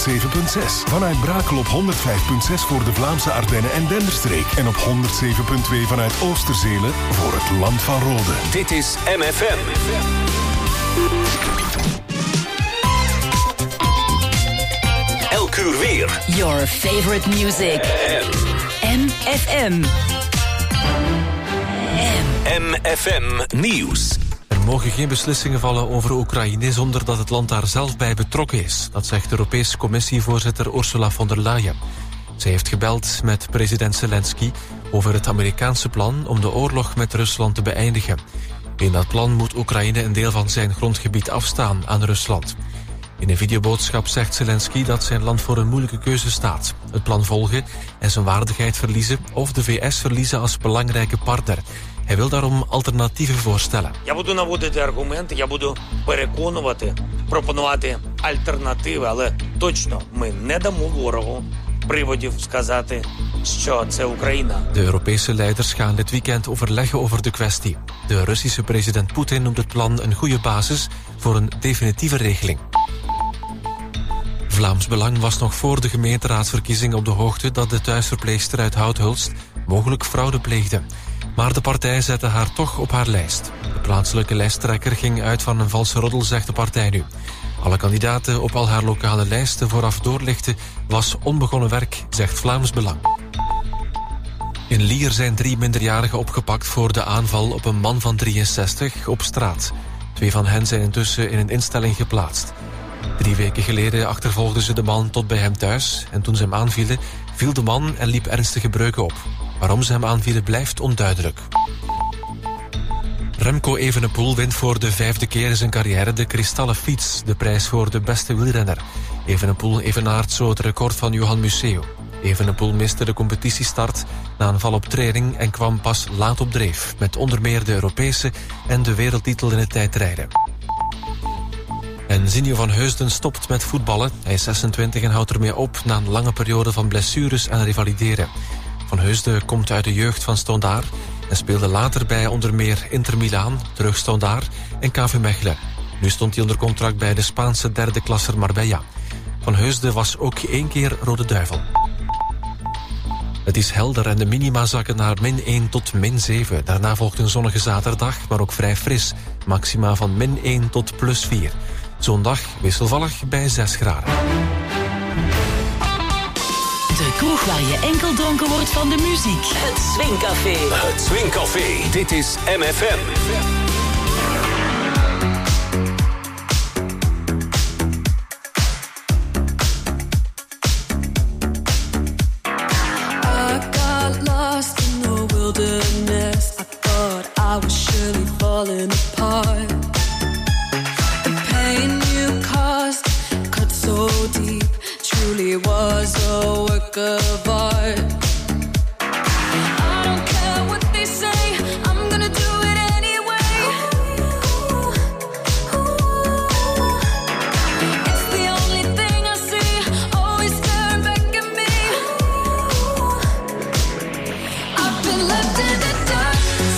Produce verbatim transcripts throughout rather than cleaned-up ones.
honderdzeven komma zes. Vanuit Brakel op honderdvijf komma zes voor de Vlaamse Ardennen en Denderstreek. En op honderdzeven komma twee vanuit Oosterzelen voor het Land van Rode. Dit is M F M. Elk uur weer. Your favorite music. M F M. M F M Nieuws. Er mogen geen beslissingen vallen over Oekraïne zonder dat het land daar zelf bij betrokken is. Dat zegt de Europese Commissievoorzitter Ursula von der Leyen. Zij heeft gebeld met president Zelensky over het Amerikaanse plan om de oorlog met Rusland te beëindigen. In dat plan moet Oekraïne een deel van zijn grondgebied afstaan aan Rusland. In een videoboodschap zegt Zelensky dat zijn land voor een moeilijke keuze staat. Het plan volgen en zijn waardigheid verliezen of de V S verliezen als belangrijke partner. Hij wil daarom alternatieven voorstellen. Я буду наводити аргументи, я буду переконувати, пропонувати альтернативи, але точно ми не дамо ворогу приводів сказати, що це Україна. De Europese leiders gaan dit weekend overleggen over de kwestie. De Russische president Poetin noemt het plan een goede basis voor een definitieve regeling. Vlaams Belang was nog voor de gemeenteraadsverkiezingen op de hoogte dat de thuisverpleegster uit Houthulst mogelijk fraude pleegde. Maar de partij zette haar toch op haar lijst. De plaatselijke lijsttrekker ging uit van een valse roddel, zegt de partij nu. Alle kandidaten op al haar lokale lijsten vooraf doorlichten was onbegonnen werk, zegt Vlaams Belang. In Lier zijn drie minderjarigen opgepakt voor de aanval op een man van drieënzestig op straat. Twee van hen zijn intussen in een instelling geplaatst. Drie weken geleden achtervolgden ze de man tot bij hem thuis en toen ze hem aanvielen, viel de man en liep ernstige breuken op. Waarom ze hem aanvielen blijft onduidelijk. Remco Evenepoel wint voor de vijfde keer in zijn carrière de Kristallen Fiets, de prijs voor de beste wielrenner. Evenepoel evenaart zo het record van Johan Museeuw. Evenepoel miste de competitiestart na een val op training en kwam pas laat op dreef, met onder meer de Europese en de wereldtitel in het tijdrijden. En Zinio van Heusden stopt met voetballen. Hij is zesentwintig en houdt ermee op na een lange periode van blessures en revalideren. Van Heusden komt uit de jeugd van Standaard en speelde later bij onder meer Inter Milaan, terug Standaard en K V Mechelen. Nu stond hij onder contract bij de Spaanse derde klasser Marbella. Van Heusden was ook één keer Rode Duivel. Het is helder en de minima zakken naar min één tot min zeven. Daarna volgt een zonnige zaterdag, maar ook vrij fris. Maxima van min één tot plus vier. Zondag wisselvallig bij zes graden. De kroeg waar je enkel dronken wordt van de muziek. Het Swingcafé. Het Swingcafé. Dit is M F M. I was surely falling apart. The pain you caused cut so deep, truly was a work of art. I don't care what they say, I'm gonna do it anyway. It's the only thing I see, always staring back at me. I've been left in the dark.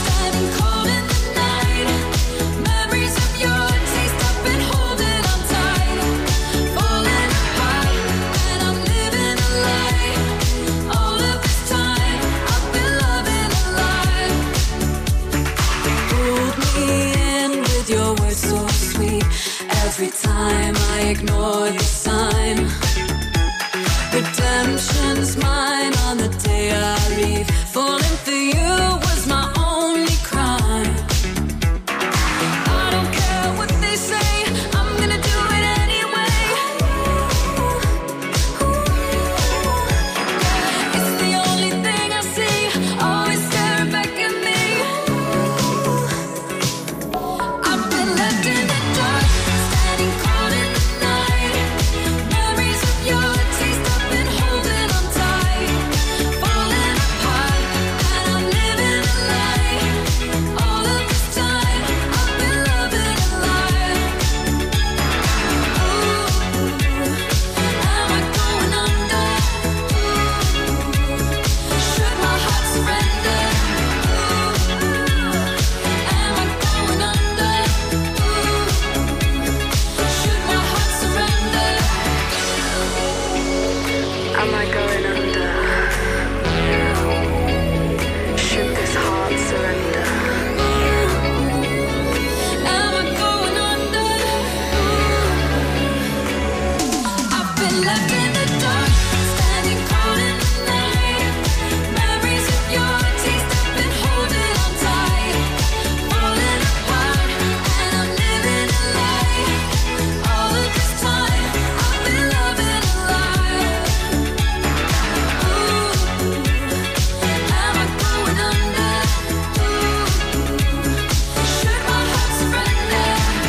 Every time I ignore the sign, redemption's mine on the day I leave. Falling for you was my only crime. I don't care what they say, I'm gonna do it anyway. It's the only thing I see, always staring back at me. I've been left in the dark, standing cold in the night. left in the dark, standing cold in the night. Memories of your taste have been holding on tight, falling apart, and I'm living a lie. All of this time, I've been loving a lie. Ooh, am I going under? Ooh, should my heart surrender?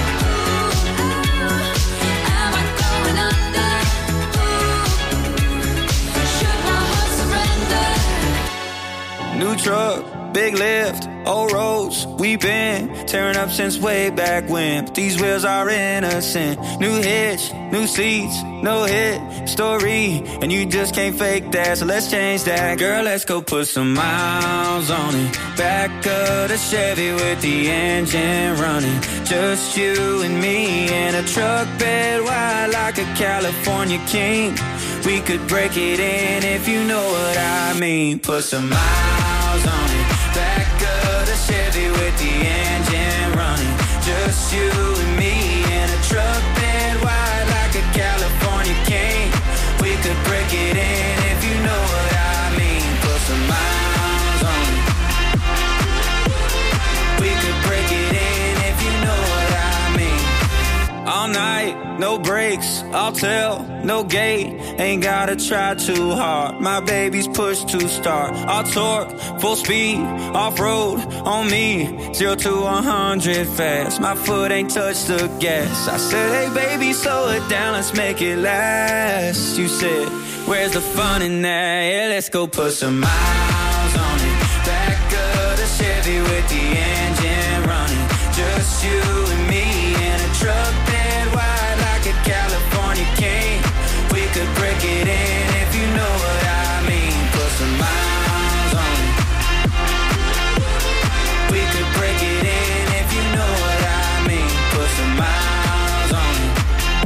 Ooh, am I going under? Ooh, should my heart surrender? New truck, big lift, old roads. We've been tearing up since way back when. But these wheels are innocent. New hitch, new seats, no hit story. And you just can't fake that, so let's change that. Girl, let's go put some miles on it. Back of the Chevy with the engine running. Just you and me in a truck bed wide like a California king. We could break it in if you know what I mean. Put some miles on it. Back of the Chevy with the engine running. Just you and me in a truck bed wide like a California king. We could break it in if you know what I mean. Put some miles on it. We could break it in if you know what I mean. All night, no brakes, I'll tell, no gate. Ain't gotta try too hard. My baby's push to start. I'll torque, full speed, off-road on me. Zero to a hundred fast. My foot ain't touched the gas. I said, hey baby, slow it down, let's make it last. You said, where's the fun in that? Yeah, let's go put some miles on it. Back of the Chevy with the engine running. Just you and me in a truck bed wide like a California king. We could break it in if you know what I mean. Put some miles on it. We could break it in if you know what I mean. Put some miles on it.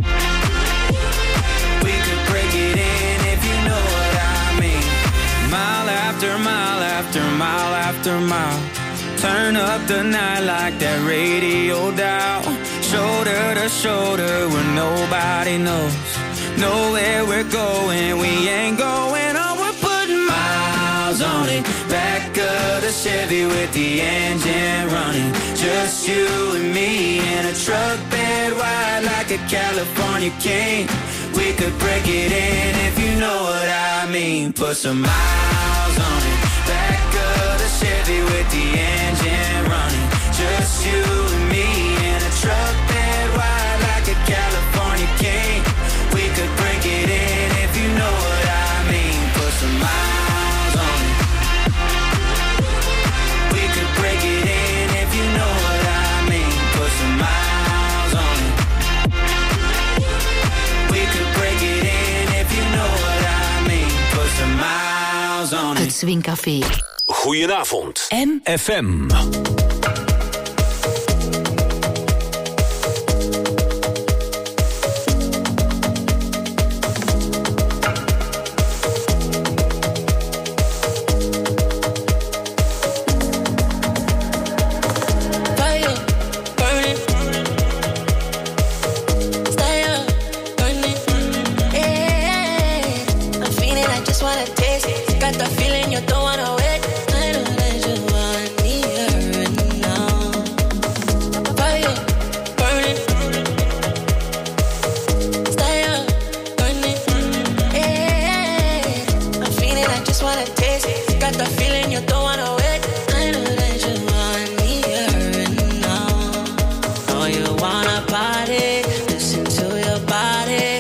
We could break it in if you know what I mean. Mile after mile after mile after mile. Turn up the night like that radio dial. Shoulder to shoulder where nobody knows. Know where we're going, we ain't going on. We're putting miles on it. Back of the Chevy with the engine running. Just you and me in a truck bed wide like a California king. We could break it in if you know what I mean. Put some miles on it. Back of the Chevy with the engine running. Just you and me in a truck bed wide like a California king. We could break it in if you know what I mean. Put some miles on it. We could break it in if you know what I mean. Put some miles on it. We could break it in if you know what I mean. Put some miles on it. Het Swingcafé. Goedenavond. M F M.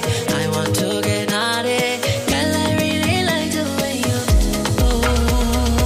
Girl, I really like the way you move.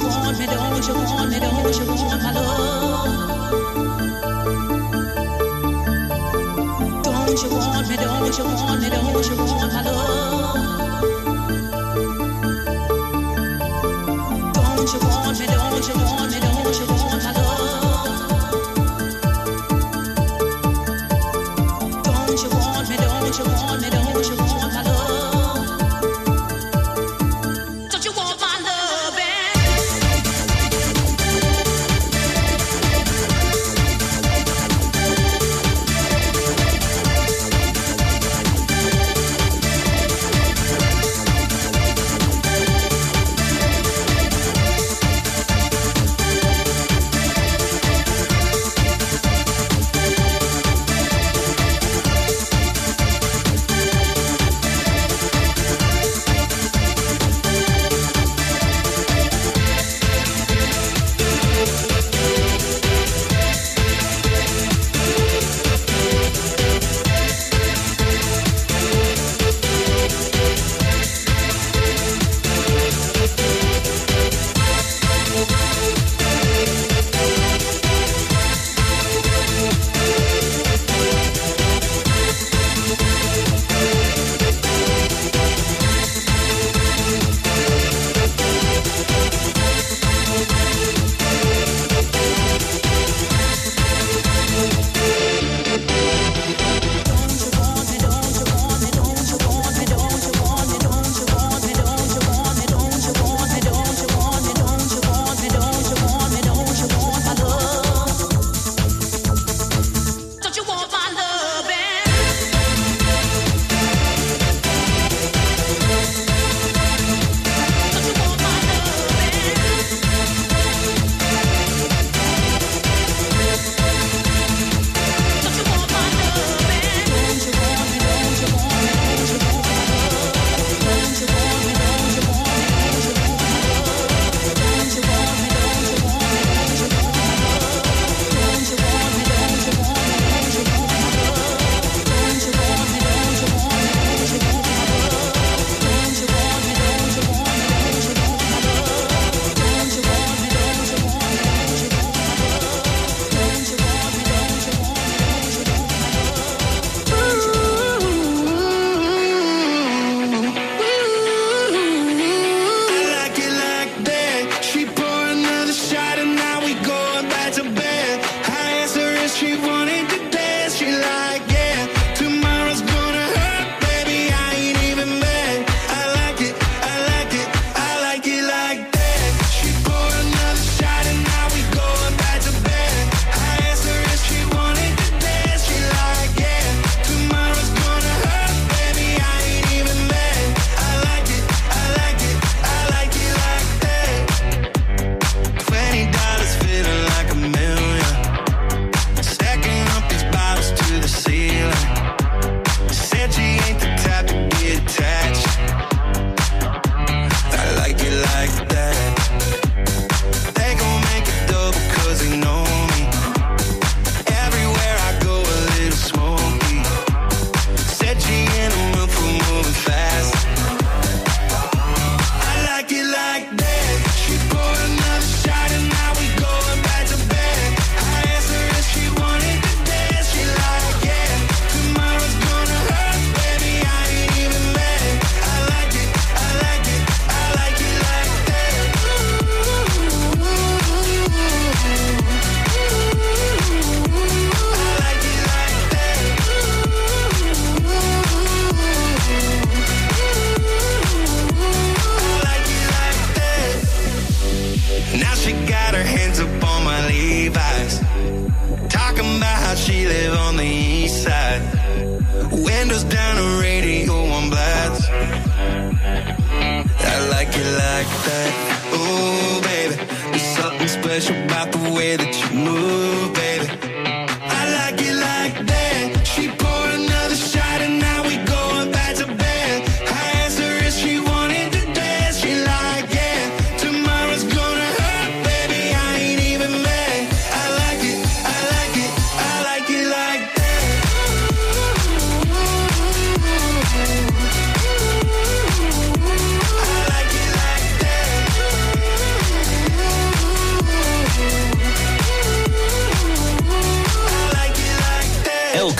want me, don't you want me, don't you want my love? Don't you want me, don't you want me, don't you want my love? Don't you want me, don't you want me, don't you want my love? Don't you want me, don't you want me, don't you want my love?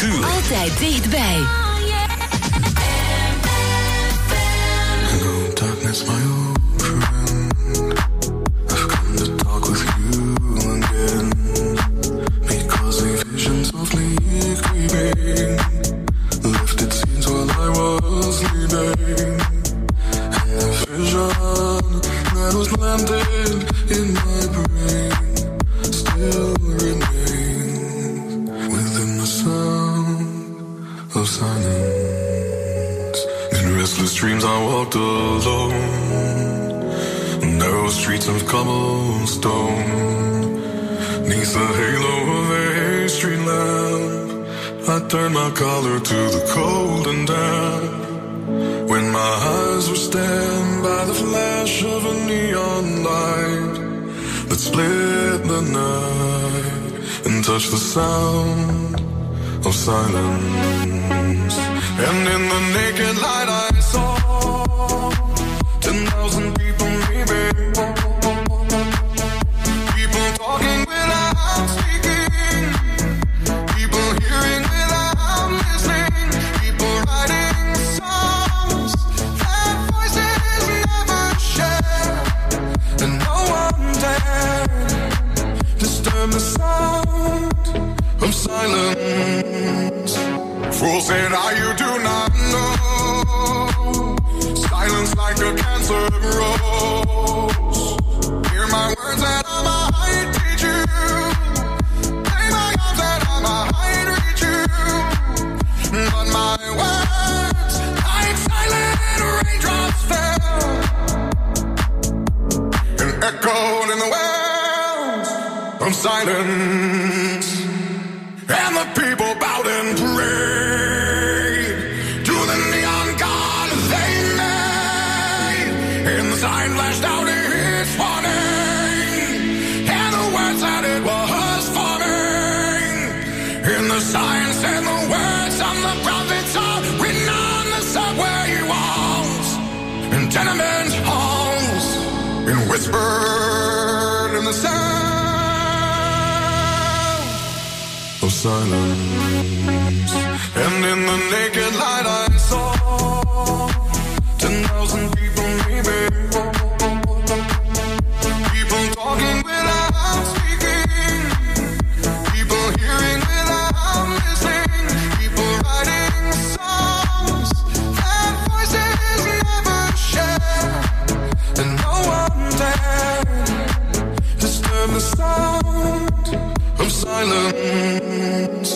Kuur. Altijd dichtbij. Hello, darkness, my old friend. I've come to talk with you again. Because a vision softly creeping left its scenes while I was sleeping. And the vision that was planted in my brain still remains within the sound of silence. In restless dreams I walked alone, narrow streets of cobblestone. Neath the halo of a street lamp, I turned my collar to the cold and damp. When my eyes were stabbed by the flash of a neon light that split the night and touched the sound of silence. And in the naked light I saw ten thousand people maybe, people talking without speaking, people hearing without listening, people writing songs that voices never share, and no one dared disturb the sound of silence. Fools say now you do not know, silence like a cancer grows. Hear my words that I might teach you, play my arms that I might reach you, but my words like silent raindrops fell and echoed in the wells of silence. And the people bowed and prayed to the neon god they made. And the sign flashed out its warning, and the words that it was forming. And the sign said the words of the prophets are written on the subway walls and tenement halls, and whispered in the sound of silence. And in the naked light I saw ten thousand people maybe, people talking without speaking, people hearing without listening, people writing songs that voices never share, and no one dared disturb the sound of silence.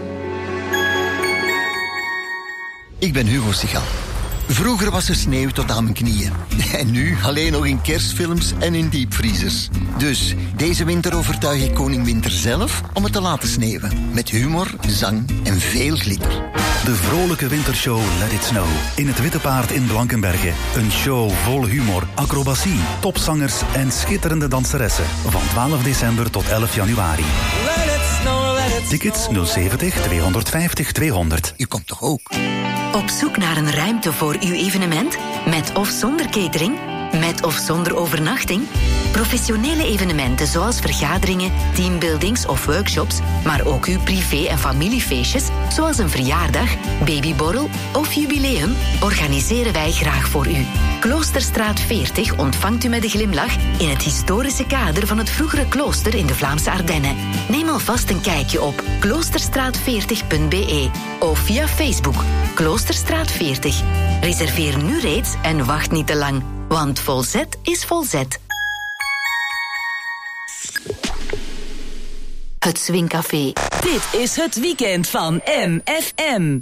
Ik ben Hugo Sigal. Vroeger was er sneeuw tot aan mijn knieën. En nu alleen nog in kerstfilms en in diepvriezers. Dus deze winter overtuig ik koning Winter zelf om het te laten sneeuwen. Met humor, zang en veel glitter. De vrolijke wintershow Let It Snow. In het Witte Paard in Blankenberge. Een show vol humor, acrobatie, topzangers en schitterende danseressen. Van twaalf december tot elf januari. Let it snow, let it Tickets nul zeventig tweehonderdvijftig tweehonderd. U komt toch ook? Op zoek naar een ruimte voor uw evenement? Met of zonder catering? Met of zonder overnachting? Professionele evenementen zoals vergaderingen, teambuildings of workshops, maar ook uw privé- en familiefeestjes, zoals een verjaardag, babyborrel of jubileum, organiseren wij graag voor u. Kloosterstraat veertig ontvangt u met een glimlach in het historische kader van het vroegere klooster in de Vlaamse Ardennen. Neem alvast een kijkje op kloosterstraat veertig punt b e of via Facebook Kloosterstraat veertig. Reserveer nu reeds en wacht niet te lang, want volzet is volzet. Het Swingcafé. Dit is het weekend van M F M.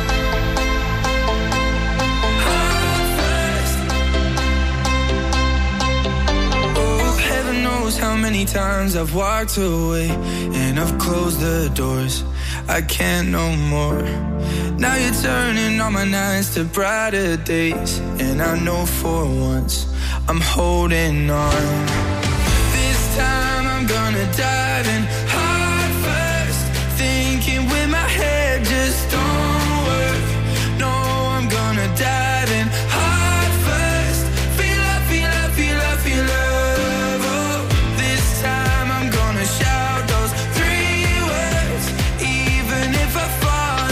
How many times I've walked away and I've closed the doors. I can't no more. Now you're turning all my nights to brighter days, and I know for once I'm holding on. This time I'm gonna dive in heart first, thinking with my head just don't work. No, I'm gonna dive in heart first, feel love, feel love, feel love, feel love. Shout those three words, even if I fall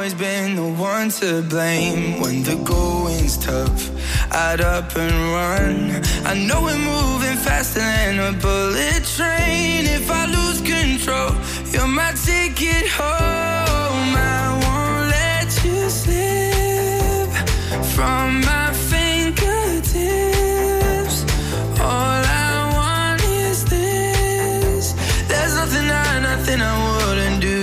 always been the one to blame. When the going's tough, I'd up and run. I know we're moving faster than a bullet train. If I lose control, you're my ticket home. I won't let you slip from my fingertips. All I want is this. There's nothing I, nothing I wouldn't do.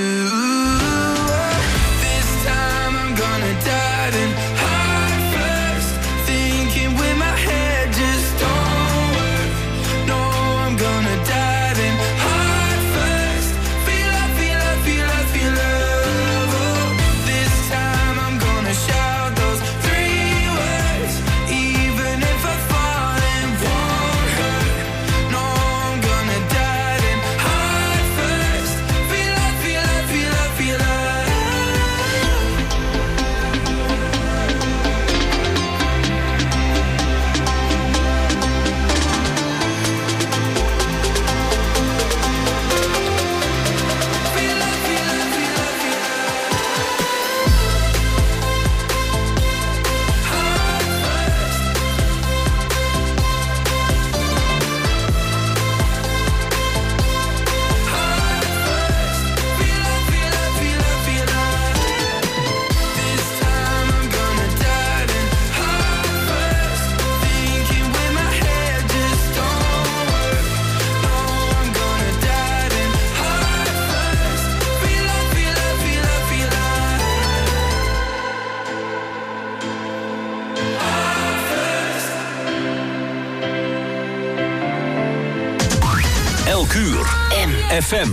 Elk uur. M F M.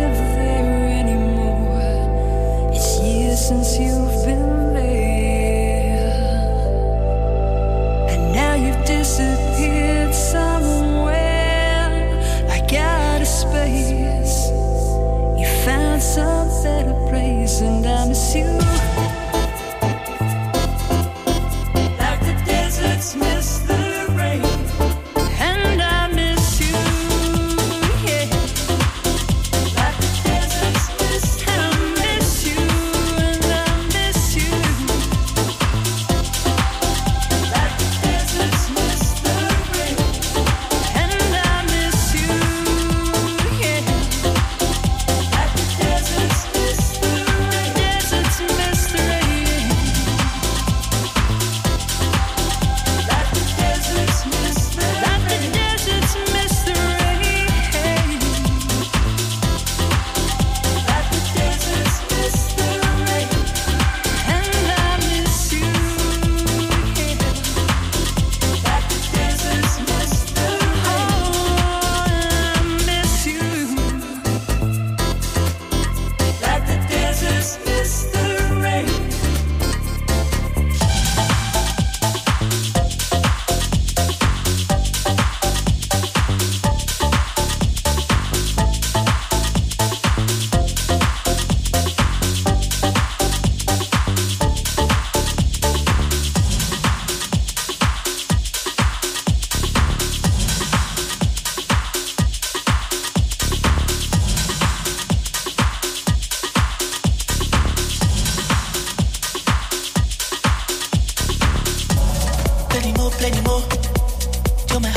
Since you've been there.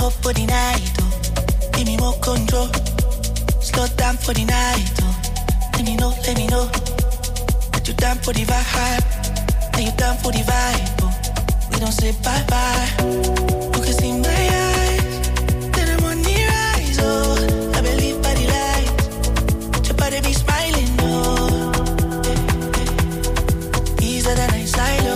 hope for the night, oh. Give me more control. Slow down for the night, oh. Let me know, let me know that you're down for the vibe. That you're down for the vibe, oh. We don't say bye bye. You can see my eyes, then I'm on the rise, oh. I believe by the light, your body be smiling, oh. Easier than I silo.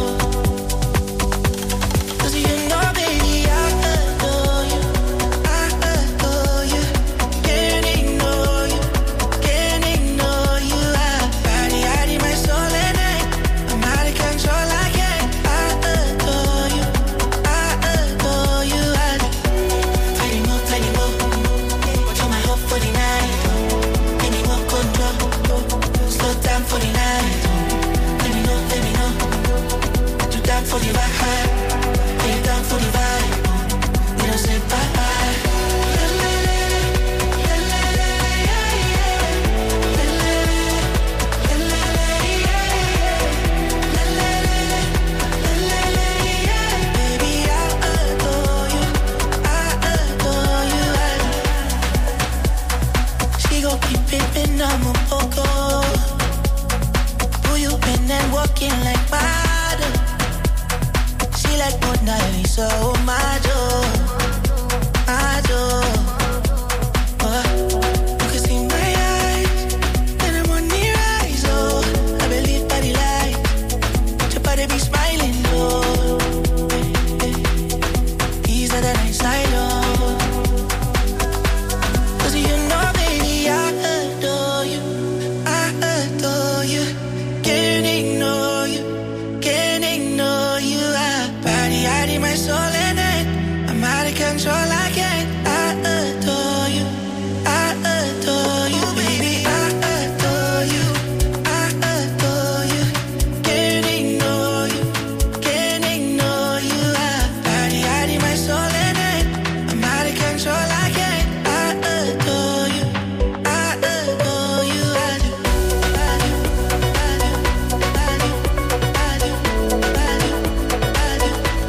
For the vibe, lay down for the vibe. We don't say bye bye. Baby, I adore you, I adore you. She gon' keep pimpin', I'm a poco. Pull you in and walking like water. Like Mona Lisa, oh my joy, my joy. Oh, you can see my eyes, and I'm on the rise, oh. I believe by the light, your body be smiling, oh. Easier than I silo. Cause you know, baby, I adore you, I adore you. Can't ignore you, can't ignore you. I need my soul in it. I'm out of control, I can't. I adore you, I adore you, baby. I adore you, I adore you. Can't ignore you, can't ignore you. I need my soul in it. I'm out of control, I can't. I adore you, I adore you. I do, I do, I do, I do, I do, I do, I do.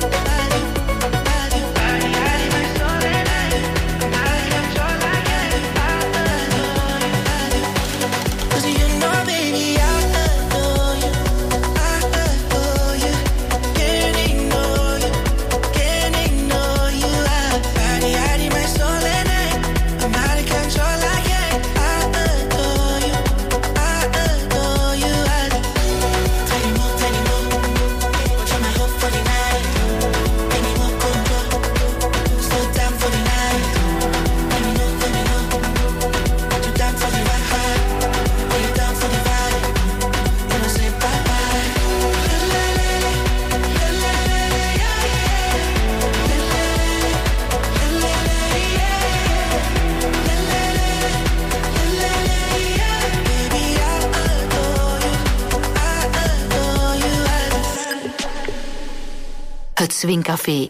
Het Swingcafé.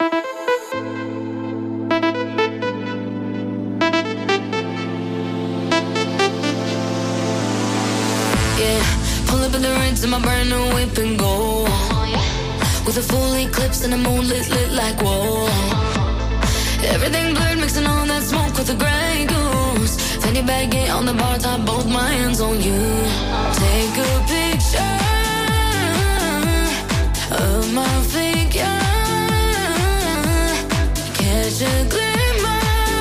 In my brand new whip and go, with a full eclipse and the moon lit, lit like whoa. Everything blurred, mixing all that smoke with the Grey Goose. Fanny baggy on the bar top, both my hands on you. Take a picture of my figure, catch a glimmer.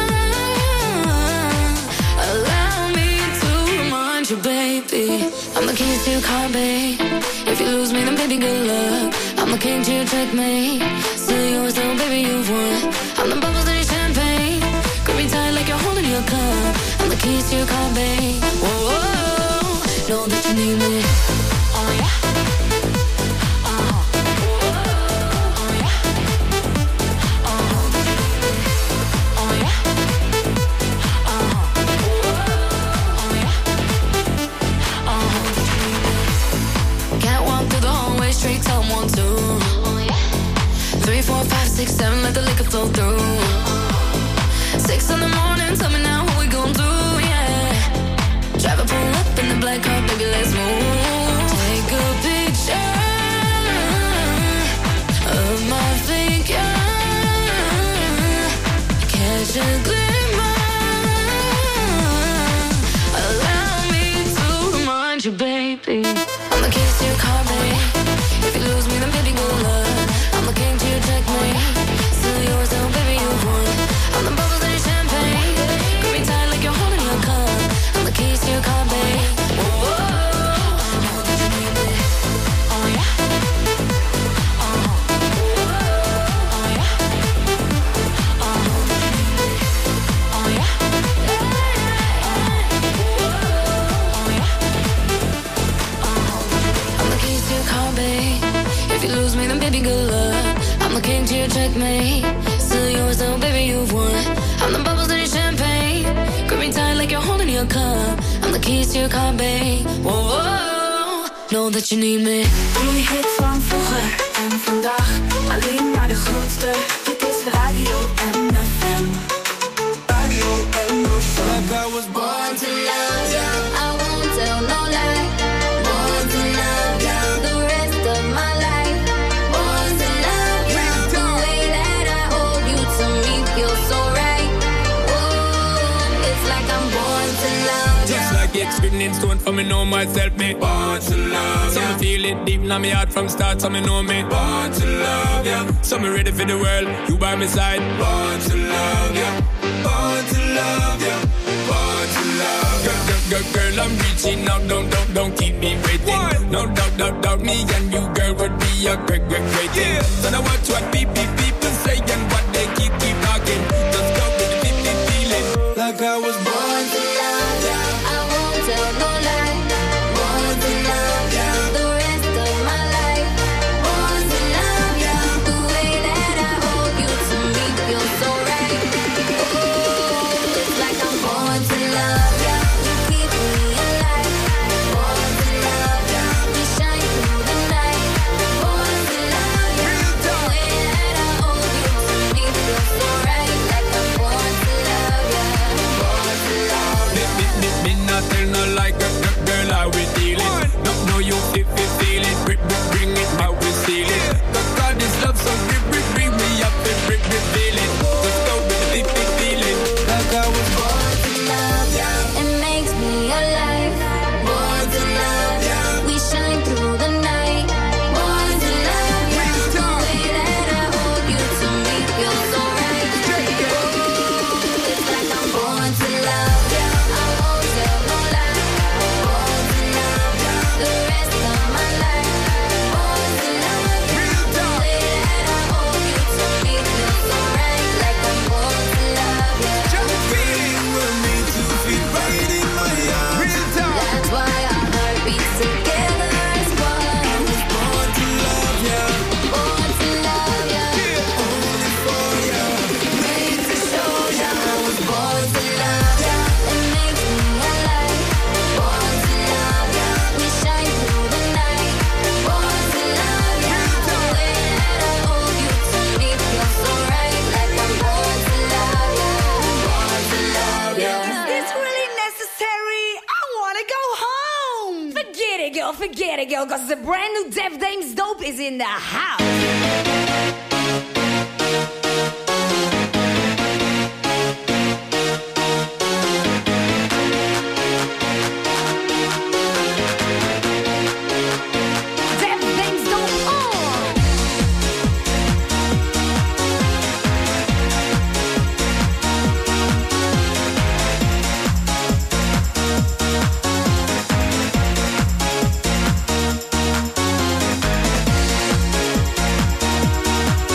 Allow me to remind you, baby, I'm the keys to your car, babe. If you lose me, then baby, good luck. I'm the king to your checkmate. Still yours, though, baby, you've won. I'm the bubbles in your champagne. Grip me tight like you're holding your cup. I'm the keys to your car, babe. Whoa, whoa, whoa. Know that you need me. Oh, yeah. Six, seven, let the liquor flow through. Six in the morning, tell me now what we gon' do, yeah. Drive a pull up in the black car, baby, let's move. Take a picture of my figure, checkmate. Still yours though, baby, you've won. I'm the bubbles in your champagne. Grip me tight like you're holding your cup. I'm the keys to your car, babe. Whoa, whoa, know that you need me. Die hit van vroeger en vandaag. Alleen maar de grootste. Dit is Radio M F M. Radio M F M. Like I was born to love you. I won't tell no lie. Born to love you. The rest of my life. Born to love you. The way that I hold you to me feels so right. Whoa, it's like I'm born to love you. Just like it's written in stone for me know myself, me born to love you. So me feel it deep in my heart from start, so me know me born to love you. So me ready for the world, you by my side. Born to love you. Born to love you. Born to love you. Girl, girl, girl, girl, I'm reaching out, don't, don't, don't keep me waiting. What? No doubt, doubt, doubt, me and you, girl, would be a great, great, great thing. Yeah. So now watch what people, people say and what they keep, keep talking. Just go with the deep, deep feeling. Like I was born to love you. I won't tell no lie. Born to love you. The rest of my life. Born to love you. The way that I hold you to me feels so right. Oh, it's like I'm born to love you. You keep me alive. Born to love you. We shine through the night. Born to love you. The way that I hold you to me feels so right. Like I'm born to love you. Born to love you. Me, me, me not tell no like a girl, girl, how we dealing. No, no, you if you feel it, bring, bring, bring it, how we seal it. Cause God is love, so bring, bring, bring me up and bring, bring, feel it. Let's go with the deep, deep feeling. Like I was born to love you. It makes me alive. Born to love you. We shine through the night. Born to love you. The way that I hold you to me feels so right. Oh, it's like I'm born to love you. I won't tell no lie. Born to love you. The rest of my life. Born to love you. The way that I hold you to me feels so right. Like I'm born to love you. Feeling we're made to feel right in my arms. That's why our heart beats together as one. I was born to love you. Born to love you. Only for you. Made to show you. I was born to love you. It makes me alive. Born to love you. We shine through the night. Born to love you. The way that I hold you to me feels so right. Like I'm born to love you. Born to love you. Is this really necessary? I wanna go home. Forget it, girl. Forget it, girl. Cause the brand new Def Dames Dope is in the house. Def Dames Dope on. Born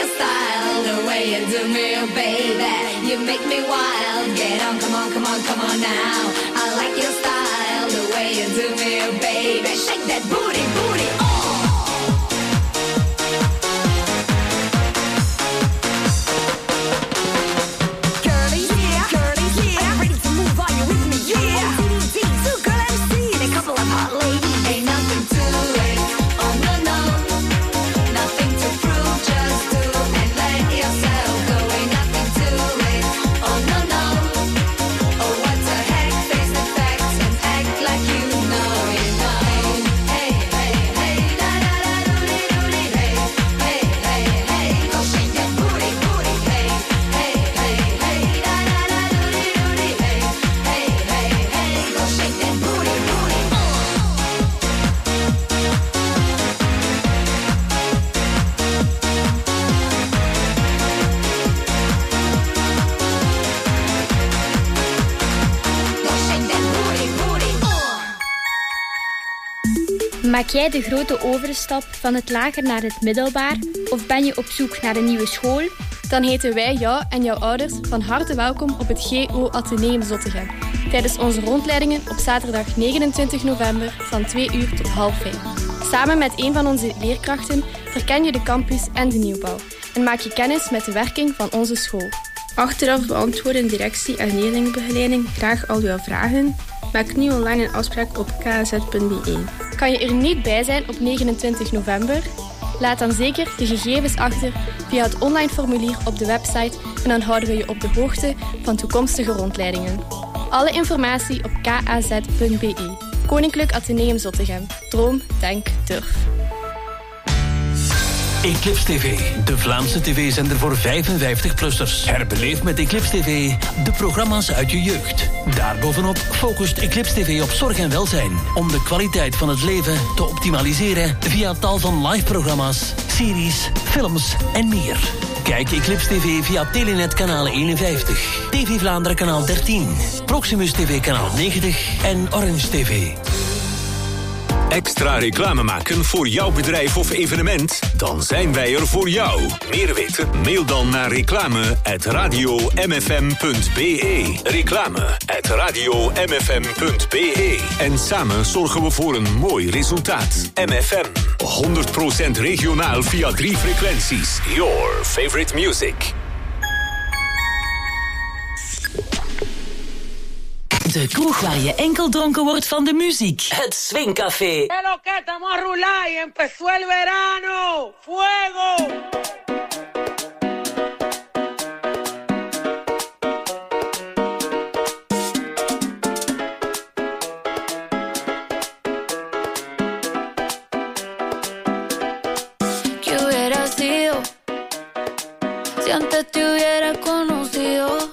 your style, the way you do me, oh baby. You make me wild. Get on, come on, come on, come on now. I like your style, the way you do me, oh baby. Shake that booty, booty, oh. Maak jij de grote overstap van het lager naar het middelbaar? Of ben je op zoek naar een nieuwe school? Dan heten wij jou en jouw ouders van harte welkom op het G O Atheneum Zottegem. Tijdens onze rondleidingen op zaterdag negenentwintig november van twee uur tot half vijf. Samen met een van onze leerkrachten verken je de campus en de nieuwbouw. En maak je kennis met de werking van onze school. Achteraf beantwoorden directie en leerlingenbegeleiding graag al jouw vragen. Maak nu online een afspraak op k a z punt b e. Kan je er niet bij zijn op negenentwintig november? Laat dan zeker je gegevens achter via het online formulier op de website en dan houden we je op de hoogte van toekomstige rondleidingen. Alle informatie op k a z punt b e. Koninklijk Atheneum Zottegem. Droom, denk, durf. Eclipse T V, de Vlaamse tv-zender voor vijfenvijftig-plussers. Herbeleef met Eclipse T V de programma's uit je jeugd. Daarbovenop focust Eclipse T V op zorg en welzijn, om de kwaliteit van het leven te optimaliseren via tal van live-programma's, series, films en meer. Kijk Eclipse T V via Telenet kanaal eenenvijftig, T V Vlaanderen kanaal dertien, Proximus T V kanaal negentig en Orange T V. Extra reclame maken voor jouw bedrijf of evenement? Dan zijn wij er voor jou. Meer weten? Mail dan naar reclame at radio m f m punt b e. Reclame at radio m f m punt b e. En samen zorgen we voor een mooi resultaat. M F M, honderd procent regionaal via drie frequenties. Your favorite music. De kroeg waar je enkel dronken wordt van de muziek. Het Swingcafé. Hello, que estamos a rular y empezó el verano. Fuego. ¿Qué hubiera sido si antes te hubiera conocido?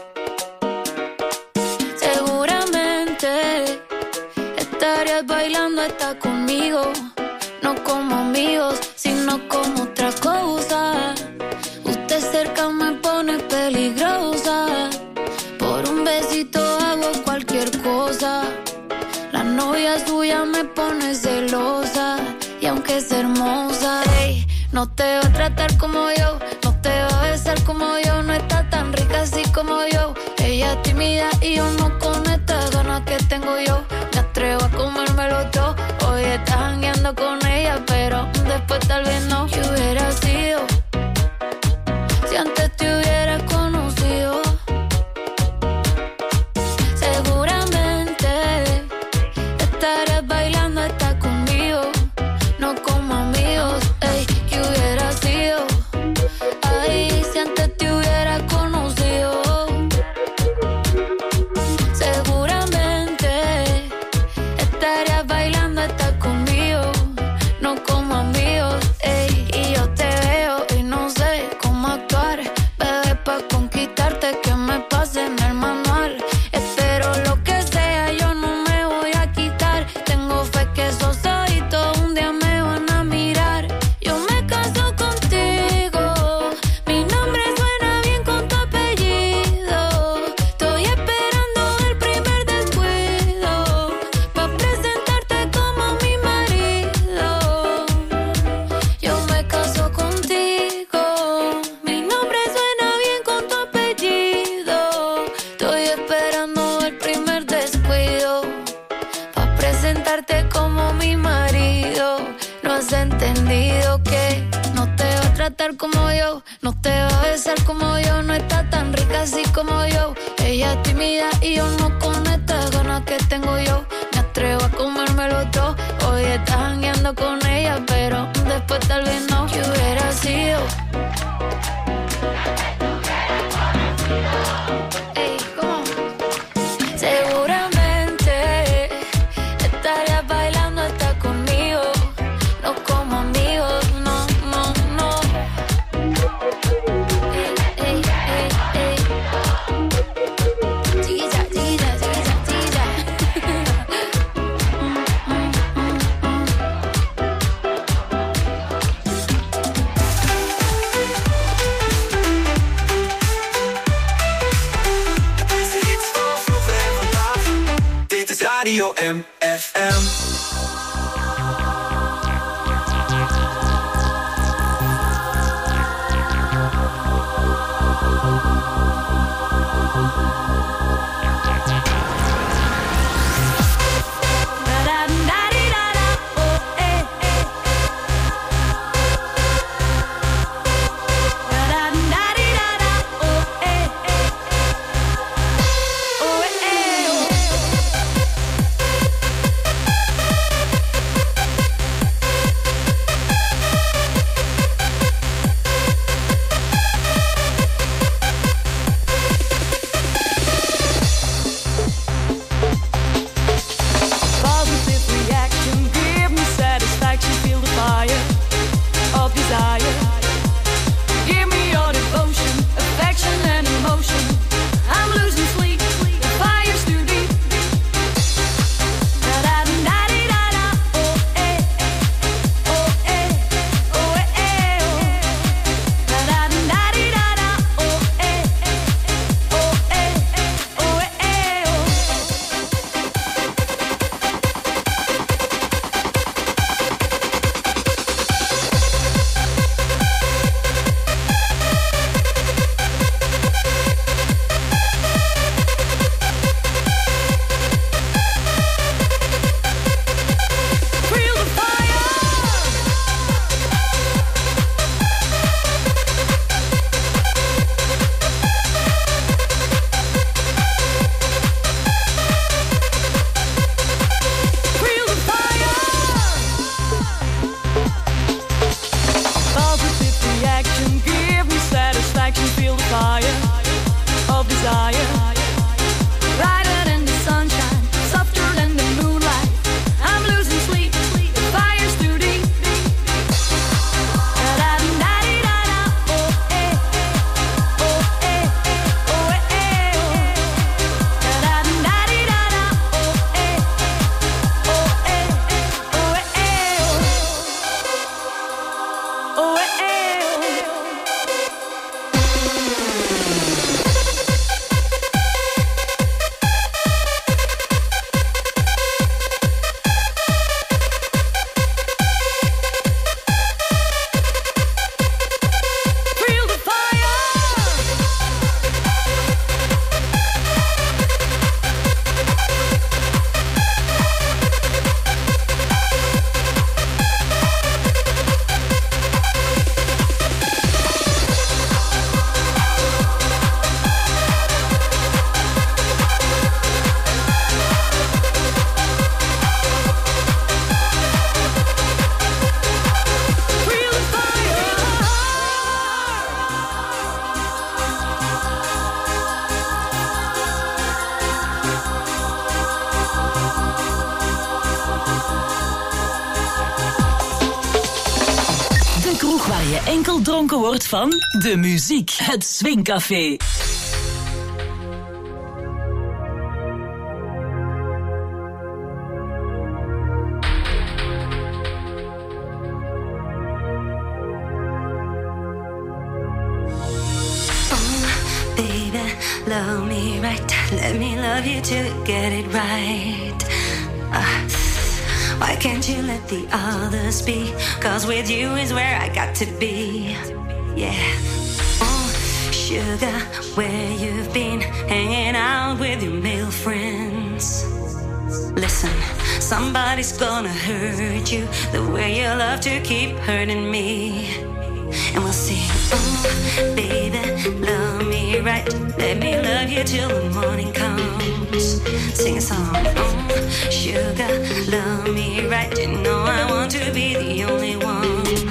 Estarías bailando hasta conmigo, no como amigos, sino como otra cosa. Usted cerca me pone peligrosa, por un besito hago cualquier cosa. La novia suya me pone celosa, y aunque es hermosa, hey, no te va a tratar como yo, no te va a besar como yo, no está tan rica así como yo. Ella es tímida y yo no con estas ganas que tengo yo. Me atrevo a comérmelo todo. Hoy estás jangueando con ella, pero después tal vez no. ¿Qué hubiera sido si antes te hubiera conocido? Seguramente estarías bailando hasta conmigo, no como amigos. Ey, ¿qué hubiera sido? Ay, si antes te hubiera conocido. Seguramente estarías bailando hasta conmigo, no como amigos. Ey, y yo te veo tratar como yo, no te va a besar como yo, no está tan rica así como yo. Ella es tímida y yo no con estas ganas que tengo yo. Me atrevo a comérmelo todo. Hoy estás jangueando con ella, pero después tal vez no. ¿Qué hubiera sido? Ey, ¿cómo? Seguramente estarías bailando hasta conmigo, no como amigos, no, no, no. Ey, ey, ey, ey. Chiquilla, chiquilla, chiquilla, chiquilla. Dit is Radio M F M. Waar je enkel dronken wordt van de muziek. Het Swingcafé. Love me right, let me love you to get it right. Uh, why can't you let the others be? Cause with you is where I got to be. Yeah. Oh, sugar, where you've been hanging out with your male friends. Listen, somebody's gonna hurt you the way you love to keep hurting me. And we'll Let me love you till the morning comes. Sing a song, oh, sugar, love me right. You know I want to be the only one.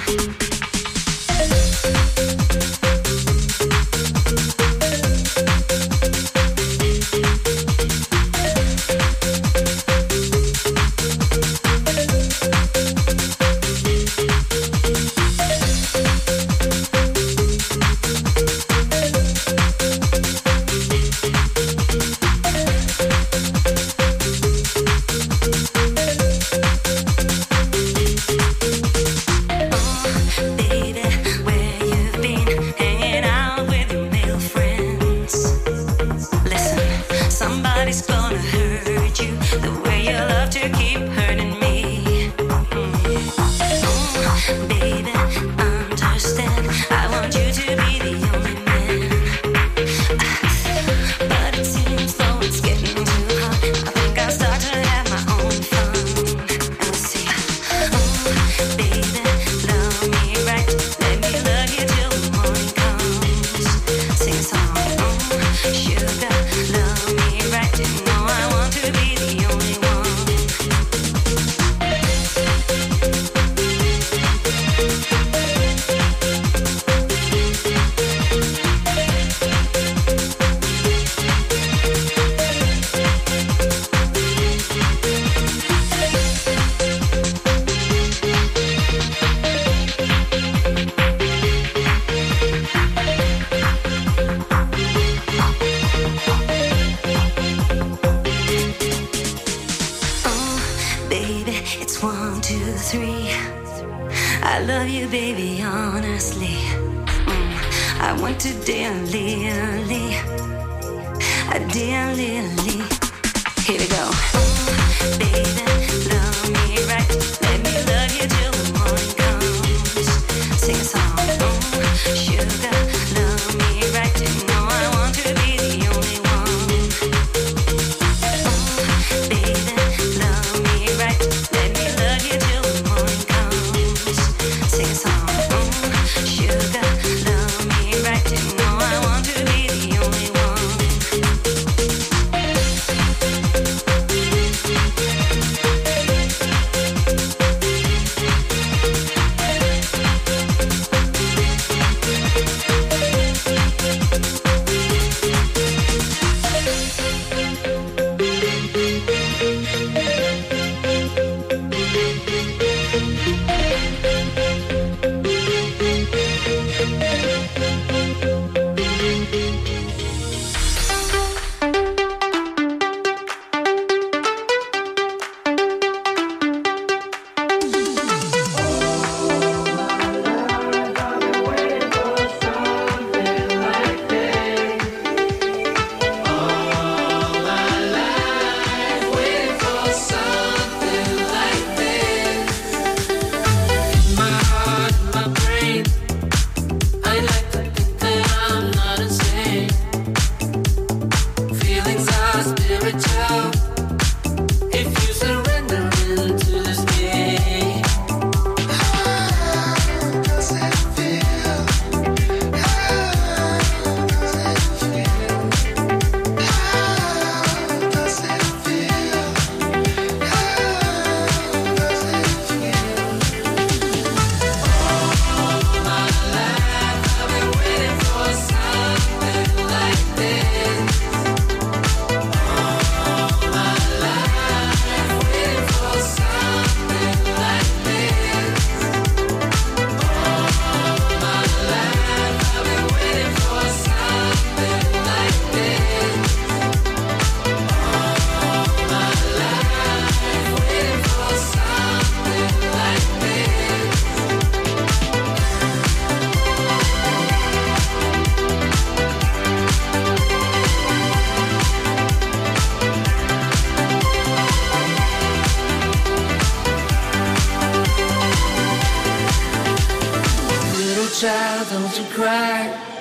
child, don't you cry.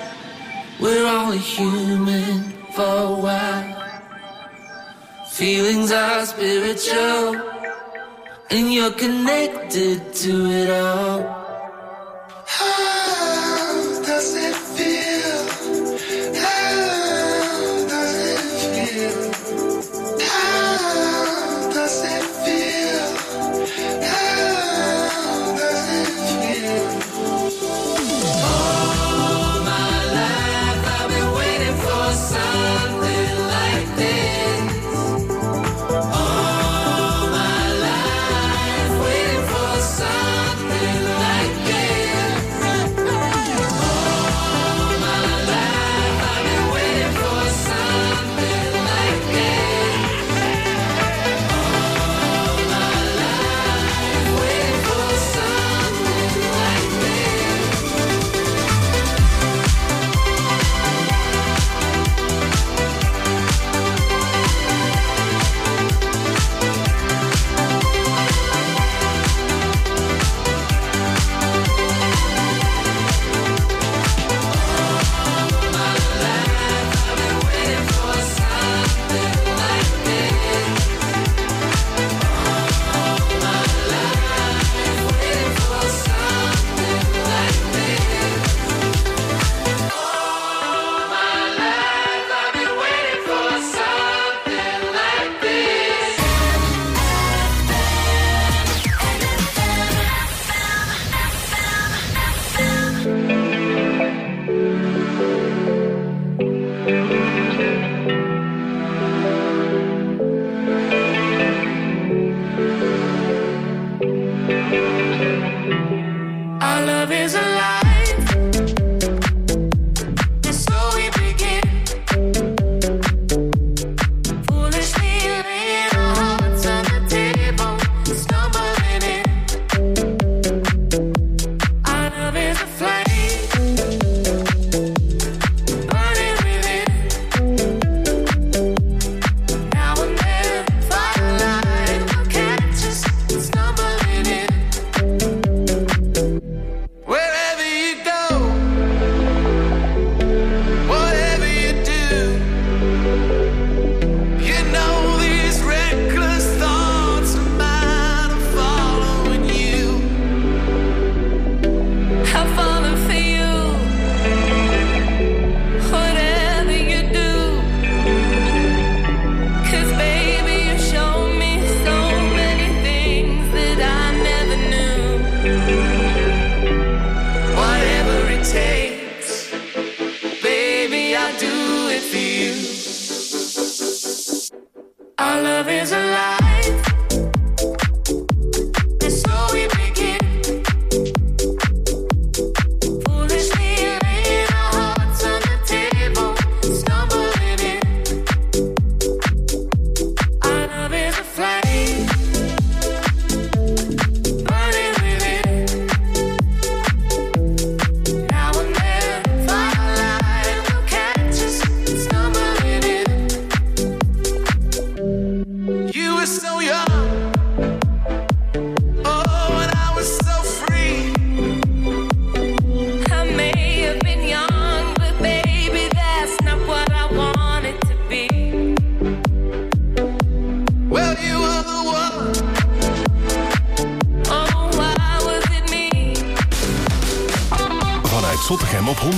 We're only human for a while. Feelings are spiritual, and you're connected to it all. How does it feel? How F M op honderd.